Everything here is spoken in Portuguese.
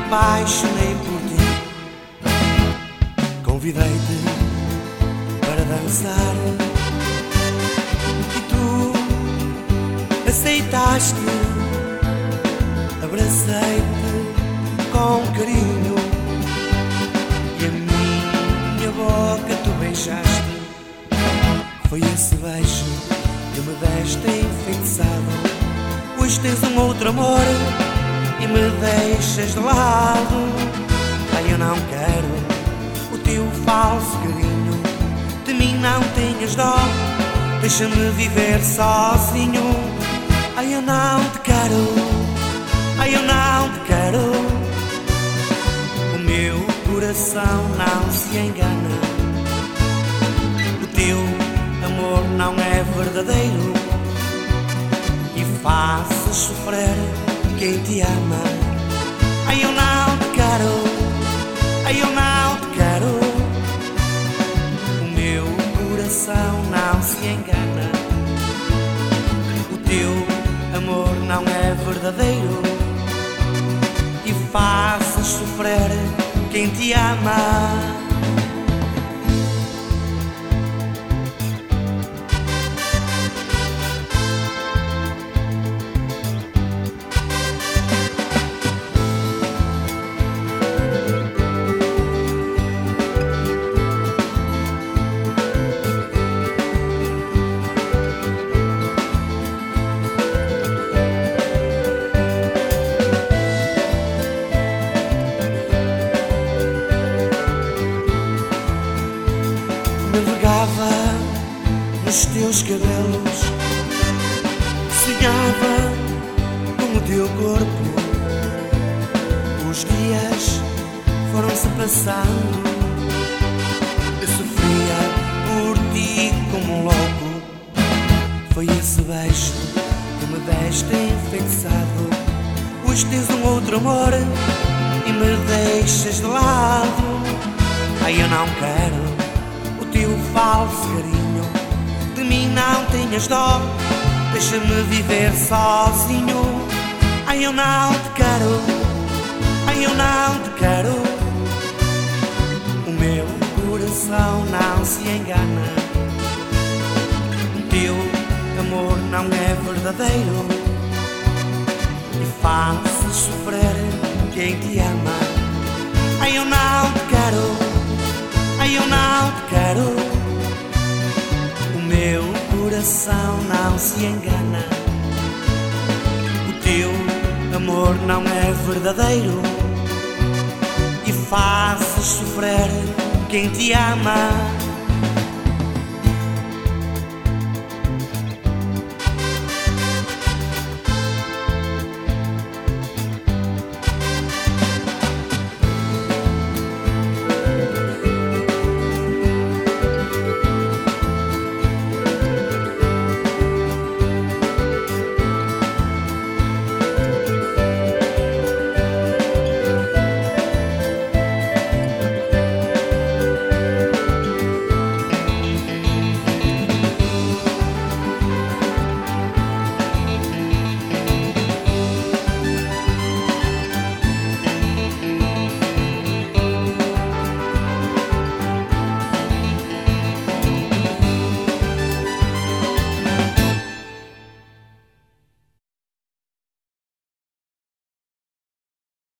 apaixonei por ti. Convidei-te para dançar e tu aceitaste. Abracei-te com carinho e a minha boca tu beijaste. Foi esse beijo que me deste enfeitiçado. Hoje tens um outro amor e me deixas de lado. Ai, eu não quero o teu falso carinho. De mim não tenhas dó, deixa-me viver sozinho. Ai, eu não te quero, ai, eu não te quero. O meu coração não se engana. O teu amor não é verdadeiro e fazes sofrer quem te ama. Ai, eu não te quero, ai, eu não te quero. O meu coração não se engana. O teu amor não é verdadeiro e fazes sofrer quem te ama. Navegava nos teus cabelos, sonhava com o teu corpo. Os dias foram-se passando, eu sofria por ti como um louco. Foi esse beijo que me deste enfeitiçado. Hoje tens um outro amor e me deixas de lado. Ai, eu não quero o teu falso carinho. De mim não tenhas dó, deixa-me viver sozinho. Ai, eu não te quero, ai, eu não te quero. O meu coração não se engana. O teu amor não é verdadeiro e fazes sofrer quem te ama. Ai, eu não te quero, ai, eu não te quero. O meu coração não se engana. O teu amor não é verdadeiro e fazes sofrer quem te ama.